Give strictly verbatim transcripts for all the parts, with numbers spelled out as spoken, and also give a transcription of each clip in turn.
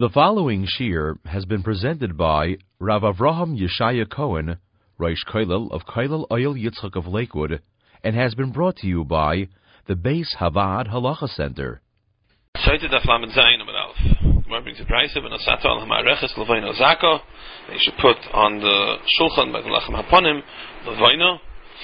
The following shir has been presented by Rav Avraham Yeshaya Cohen, Rosh Kollel of Kollel Oil Yitzchak of Lakewood, and has been brought to you by the Beis Havad Halacha Center. Shaita daf lamed zayin amud aleph. Gemara brings a brayso ben asata al hamareches levaino zako. They should put on the shulchan by the lachem haponim levaino.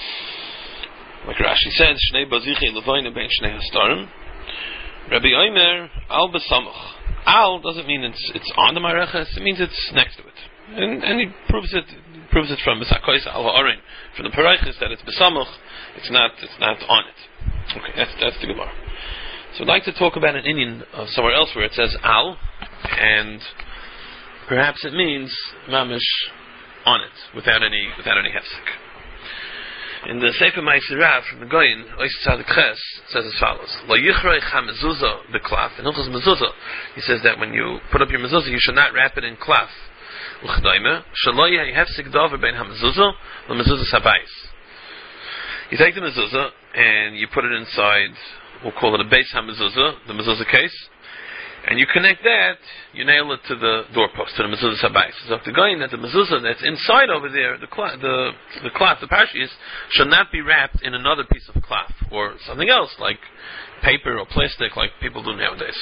Like Rashi says, shnei bazichi levaino ben shnei hastarim. Rabbi Omer al besamach. Al doesn't mean it's it's on the mareches. It means it's next to it, and and he proves it proves it from Misakois al ha'arin from the paraychis that it's besamach. It's not it's not on it. Okay, that's that's the Gemara. So I'd like to talk about an Indian of somewhere else where it says al, and perhaps it means mamish on it without any without any hefsek. In the Sefer Ma'aser Rav from the Goyin, Ois Tzadik Ches says as follows: Lo yichrei hamezuzah beklaf. In Hilchos mezuzah, he says that when you put up your mezuzah, you should not wrap it in klaf. Uchdaime shelo yeh hefsek davar ben hamezuzah lemezuzah sabayis. You take the mezuzah and you put it inside. We'll call it a base hamezuzah, the mezuzah case, and you connect that. You nail it to the doorpost, to the mezuzah sabayis. So if the going that the mezuzah that's inside over there, the cloth, the the cloth, the parashiyos, should not be wrapped in another piece of cloth or something else like paper or plastic, like people do nowadays.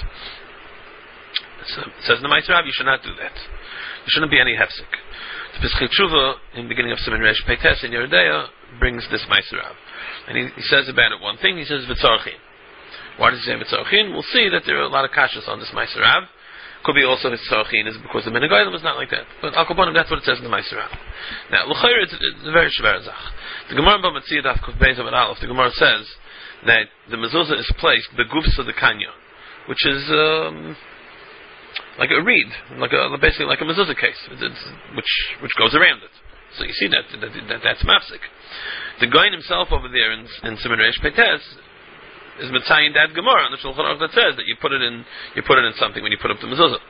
So it says in the Ma'aser Rav, you should not do that. There shouldn't be any hefsek. The Pesachei Tshuva in the beginning of Siman Reish Peites in Yeridea brings this Ma'aser Rav, and he, he says about it one thing. He says v'tzarchin. Why does he say v'tzarchin? We'll see that there are a lot of kashas on this Ma'aser Rav. Could be also his tzarchin is because the Menegoyim was not like that. But al kaponim, that's what it says in the Ma'aser Rav. Now, l'chayr, it's, it's a very shver zach. The Gemara Bava Metzia Daf Kuf Beis Amud Aleph, the Gemara says that the mezuzah is placed begufs of the kanya, which is um, like a reed, like a basically like a mezuzah case, it's, which which goes around it. So you see that, that, that that's mafsik. The Goyin himself over there in, in Siman Reish Peites is mitzayin that Gemara on the Shulchan Aruch that says that you put it in you put it in something when you put up the mezuzah.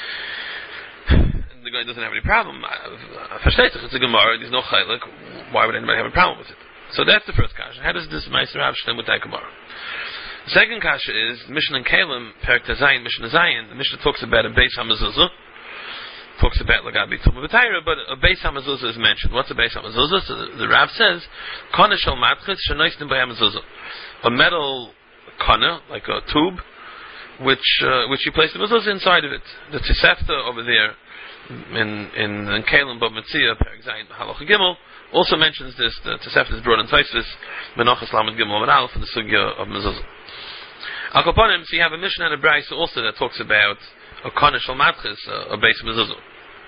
The guy doesn't have any problem. It's a Gemara. There's no chaylik. Why would anybody have a problem with it? So that's the first kasha. How does this Ma'aser Rav stem with that Gemara? The second kasha is Mishnah and Kalim Perek Tazayin Mishnah Zayin. The Mishnah talks about a beis hamezuzah. Talks about lagabi tumah v'tayra, but a beis hamezuzah is mentioned. What's a beis hamezuzah? So the, the Rav says kana shel matchis shenoistim by hamezuzah. A metal kana, like a tube, which uh, which you place the mezuzah inside of it. The Tosefta over there in in, in Kalim Bava Metzia Perek Zayin Halacha Gimel also mentions this. The Tosefta is brought in Tosfos Menachos Lamed Gimel Amud Aleph for the sugya of mezuzah. Al kaponim, so you have a Mishnah and a Brayso also that talks about a kana shel matchis, a base mezuzah.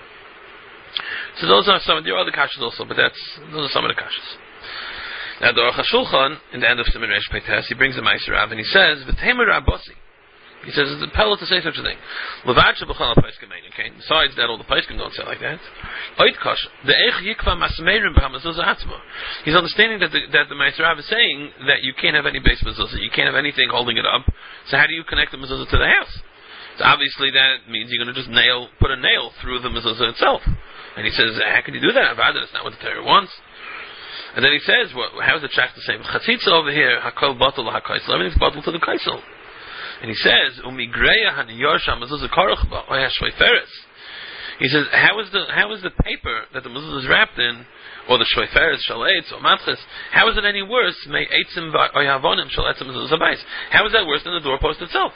So those are some. There are other kashas also, but that's those are some of the kashas. Now the Aruch HaShulchan in the end of Siman Reish Peites, he brings a Ma'aser Rav and he says v'temer Rabbosi. He says it's a pellet to say such a thing. Besides that, all the paiskim don't say like that. He's understanding that the, that the Ma'aser Rav is saying that you can't have any base mezuzah, you can't have anything holding it up. So how do you connect the mezuzah to the house? So obviously that means you're going to just nail, put a nail through the mezuzah itself. And he says, how can you do that? That's not what the Torah wants. And then he says, well, how is the track the same? Chatzitza over here, hakol batul hakaisel. Everything's batul to the kaisel. And he says, umigreya haniyorsha mezuzah karuch ba oya shveiferes. He says, how is the how is the paper that the mezuzah is wrapped in, or the shveiferes shaleitz or matches? How is it any worse? May eitzim oya havonim shaletzim mezuzah bayis. How is that worse than the doorpost itself?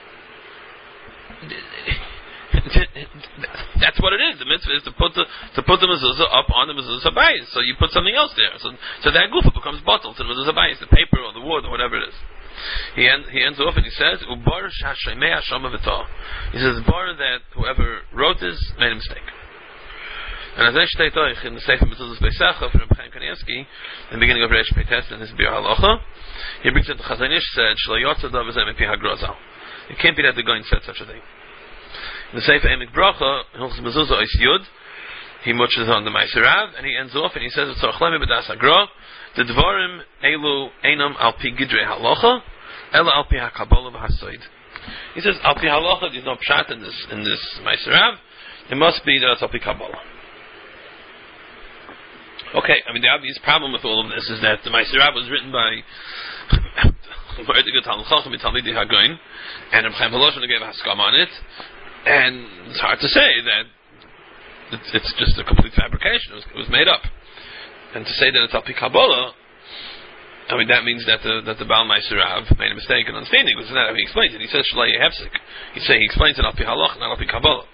That's what it is. The mitzvah is to put the to put the mezuzah up on the mezuzah bayis. So you put something else there. So so that gufa becomes bottled to the mezuzah bayis, the paper or the wood or whatever it is. He end, he ends off and he says, "Ubar shashemei hashama v'tah." He says, "Bar that whoever wrote this made a mistake." And as I state in the Sefer Mezuzahs Beisacha from Chaim Kanievsky, in the beginning of Reish Peites in his Bir Halacha, he brings it to Chazon Ish said, "Shlo yotza davar zeh mipi hagrozal." It can't be that the Goyin said such a thing. In the Sefer Emek Bracha, in Hilchos Mezuzah Ois Yud, he muches on the Ma'aser Rav, and he ends off and he says, "Tzorach lemi b'das hagra, the dvarim elu einam al pi gidrei halacha, ela al pi hakabbalah v'hasoid." He says, "Al pi halacha, there's no pshat in this in this Ma'aser Rav. It must be that it's al pi kabbalah." Okay, I mean the obvious problem with all of this is that the Ma'aser Rav was written by and Reb Chaim Volozhin gave a haskam on it. and it's hard to say that it's, it's just a complete fabrication. It was, it was made up, and to say that it's al pi Kabbalah, I mean, that means that the that the Baal Meiser Rav made a mistake in understanding. Because that's how he explains it. He says Shalai Hefsek. He say he explains it al pi Halach, not al pi Kabbalah.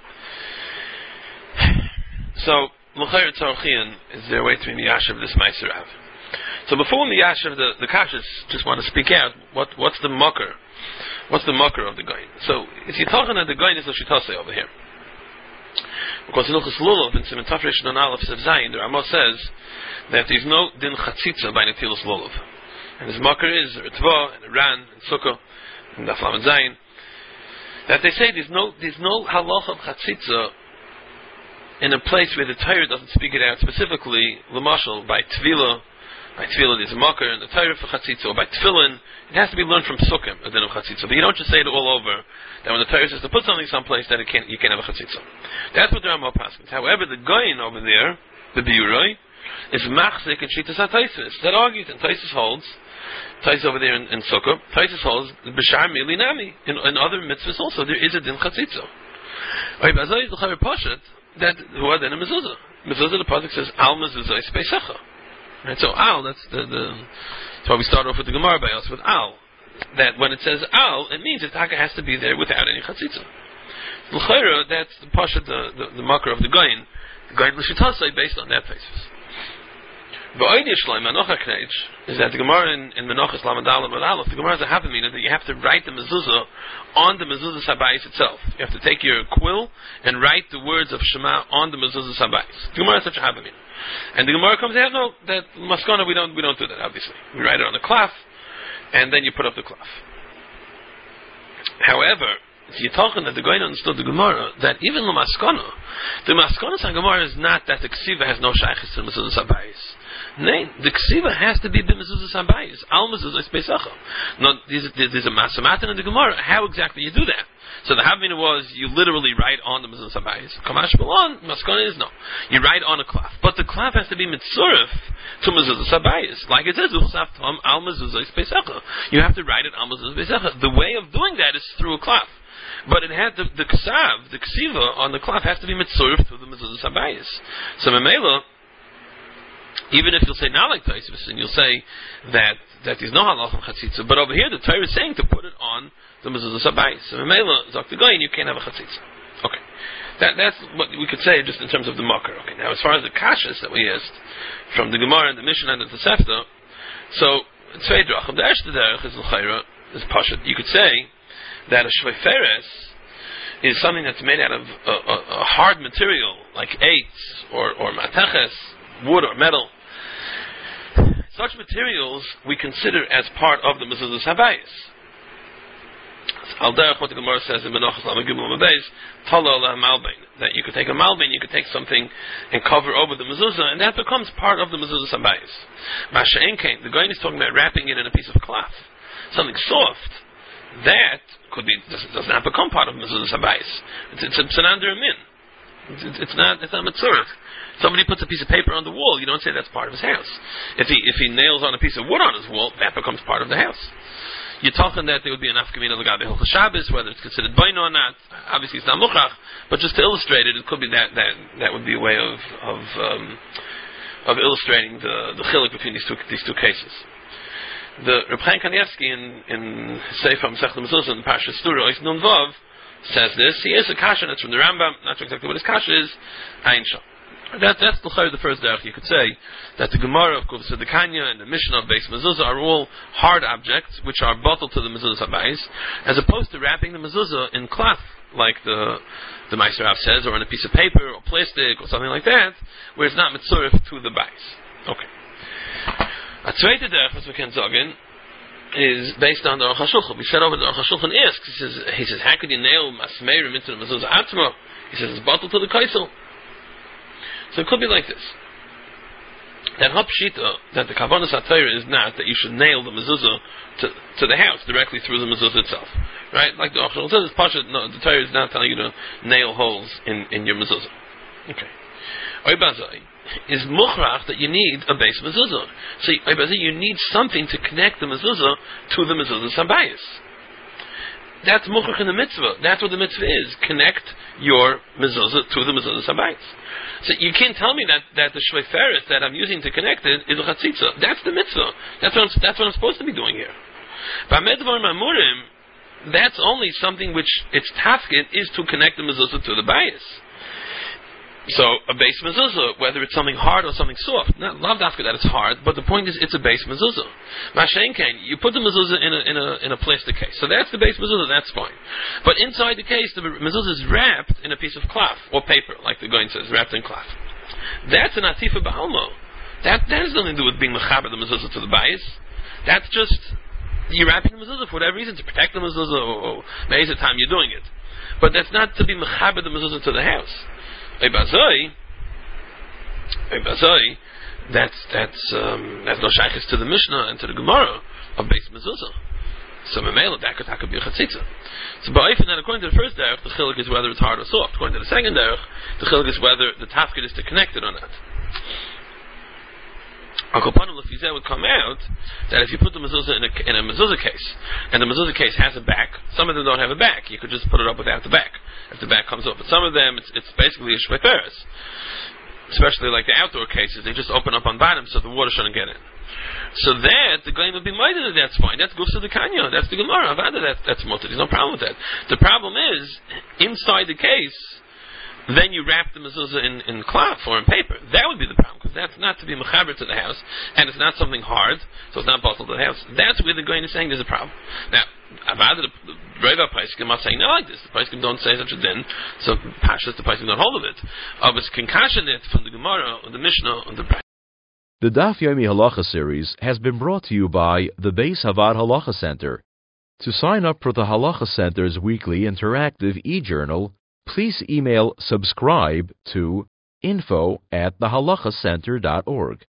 So L'chayr Tzarchian is their way to be Miyashav this Meiser Rav. So before Miyashav, the the Kashas just want to speak out. What what's the mucker? What's the mucker of the Goyin? So if you're talking that the Goyin is L'shitase over here, because in Ilchus Lulav in Siman Tafresh Non Aleph Sev Zayin, the Rama says that there's no din chatzitza by Netilas Lulav. And his makar is Ritva and Iran and Sukkah and Daf Lamed Zayin. That they say there's no there's no halacha of chatzitza in a place where the Torah doesn't speak it out specifically. L'mashal by Tvila, by Tvila there's a makar in the Torah for chatzitza, or by Tfilin it has to be learned from Sukkah a din of chatzitza. But you don't just say it all over that when the Torah says to put something someplace that it can't you can't have a chatzitza. That's what the Rambam paskins. However, the Goyin over there, the Biuroi, is machzik and shitas ha-taisis. That argues, and Taisis holds. Taisis over there in, in Sukkah. Taisis holds b'shar mili nami. In, in other mitzvahs also there is a din chatzitza. Right, but Azai is l'chaver pashat that who are then a mezuzah. Mezuzah, the pasuk says al mezuzah is peisecha. Right, so al, that's the, the that's why we start off with the Gemara by us with al. That when it says al, it means it has to be there without any chatzitza. L'chayra, that's the pashat, the the, the makar of the Goyin. The Goyin l'shitasai based on that basis. But Oidiyah Menocha Knech is that the Gemara in, in Menochas Lamed Aleph Aleph, the Gemara is a havamina that you have to write the mezuzah on the mezuzah sabayis itself. You have to take your quill and write the words of Shema on the mezuzah sabayis. The Gemara is such a havamina, and the Gemara comes out, no, that maskana we don't we don't do that. Obviously, we write it on the klaf, and then you put up the klaf. However, if you're talking that the Goyin understood the Gemara, that even the maskana, the maskana on Gemara is not that the ksiva has no shaykhis to the mezuzah sabayis. Nay, the ksiva has to be b'mezuzah sabayis. Al mezuzah is peisacha. No, there's, there's a masamatan in the Gemara. How exactly you do that? So the havmina was you literally write on the mezuzah sabayis. Kamash balon, maskana is no. You write on a klaf, but the klaf has to be mitzurif to mezuzah sabayis. Like it says, uchsaftam al mezuzah is peisacha. You have to write it al mezuzah peisacha. The way of doing that is through a klaf. But it had the the ksav, the ksiva on the klaf has to be mitzurif to the mezuzah sabayis. So memela, even if you'll say not like Taisvis, and you'll say that that there's no halach of chatzitza, but over here the Torah is saying to put it on the mezuzah sabayis. So memela zok the Goyin, you can't have a chatzitza. Okay, that that's what we could say just in terms of the makar. Okay, now as far as the kashas that we asked from the Gemara and the Mishnah and the Tosefta, so tzvei drachim, the erste derech is l'chayra is pashat. You could say that a shveiferes is something that's made out of a, a, a hard material like eitz or or mateches, wood or metal. Such materials we consider as part of the mezuzah sabayis. Al derech, what the Gemara says in Menachos Lamed Gimel Mabeis, Tala la malbein, that you could take a malbein, you could take something and cover over the mezuzah, and that becomes part of the mezuzah sabayis. Masha'en kain, the Goyin is talking about wrapping it in a piece of cloth, something soft. That could be does, does not become part of mezuzah sabayis. It's it's a psanan min. It's, it's not it's not mitzurah. Somebody puts a piece of paper on the wall, you don't say that's part of his house. If he if he nails on a piece of wood on his wall, that becomes part of the house. You're talking that there would be an afkamina l'gabe hilchos Shabbos, whether it's considered baino or not. Obviously, it's not muchach, but just to illustrate it, it could be that that, that would be a way of of um, of illustrating the the chiluk between these two these two cases. The Reb Chaim Kanievsky in in Sefer Masechta Mezuzah in Parshas Stura Ois Nun Vav says this. He is a kasha that's from the Rambam. Not sure exactly what his kasha is. Ayin shal. That, that's the first derech. You could say that the Gemara of Kuvas the Kanya and the Mishnah of Beis Mezuzah are all hard objects which are bottled to the Mezuzah Sabayis, as opposed to wrapping the Mezuzah in cloth, like the the Meister Rav says, or in a piece of paper or plastic or something like that, where it's not mitzurif to the Bais. Okay. A zweite derech, was we can sagen, is based on the Aruch HaShulchan. We said over the Aruch HaShulchan asks, he says, he says, how could you nail Masmeirim into the Mezuzah Atma? He says, it's bottled to the Kaisel. So it could be like this. That hapshita, that the Kavanas HaTorah is not that you should nail the mezuzah to, to the house, directly through the mezuzah itself. Right? Like the Aruch says, it's Pasha, no, the Torah is not telling you to nail holes in, in your mezuzah. Okay. Oibazai is muchrach that you need a base mezuzah. So Oibazai, you need something to connect the mezuzah to the mezuzah sabayis. That's muchach in the mitzvah. That's what the mitzvah is. Connect your mezuzah to the mezuzah sabayis. So you can't tell me that, that the shveferet that I'm using to connect it is a chatzitza. That's the mitzvah. That's what I'm, that's what I'm supposed to be doing here. B'amedvar mamurim, that's only something which its tafkid is to connect the mezuzah to the bayis. So a base mezuzah, whether it's something hard or something soft, not love dafka that it's hard, but the point is it's a base mezuzah. Mashenken, you put the mezuzah in a in a in a plastic case, so that's the base mezuzah. That's fine. But inside the case, the mezuzah is wrapped in a piece of cloth or paper, like the Goin says, wrapped in cloth. That's an atifa ba'almo. That that has nothing to do with being mechaber the mezuzah to the bayis. That's just you're wrapping the mezuzah for whatever reason to protect the mezuzah, or, or maybe it's the time you're doing it. But that's not to be mechaber the mezuzah to the house. Ebazoi, Ebazoi, that's that's um, that's no shaykhis to the Mishnah and to the Gemara of base mezuzah. So memela that could, that could be a chatzitza. So ba'ifin, then according to the first derech, the chiluk is whether it's hard or soft. According to the second derech, the chiluk is whether the tafkid is to connect it or not. Akopanim lefizeh would come out that if you put the mezuzah in a, in a mezuzah case, and the mezuzah case has a back, some of them don't have a back. You could just put it up without the back, if the back comes up. But some of them, it's, it's basically a shveperes. Especially like the outdoor cases, they just open up on bottom so the water shouldn't get in. So that, the Goyim would be minded that that's fine. That's Gufsa de Kanya. That's the Gemara. Avada, that, that's mutter. There's no problem with that. The problem is, inside the case, then you wrap the mezuzah in, in cloth or in paper. That would be the problem, because that's not to be mechaber to the house, and it's not something hard, so it's not possible to the house. That's where the Goyin is saying there's a problem. Now, Avada, the Reva Paiskim are saying no like this. The Paiskim don't say such a din, so Pashas, the Paiskim don't hold of it. Of its concussion it from the Gemara, or the Mishnah, or the Brayta. The Daf Yomi Halacha series has been brought to you by the Beis Havad Halacha Center. To sign up for the Halacha Center's weekly interactive e-journal, please email subscribe to info at the halacha center dot org.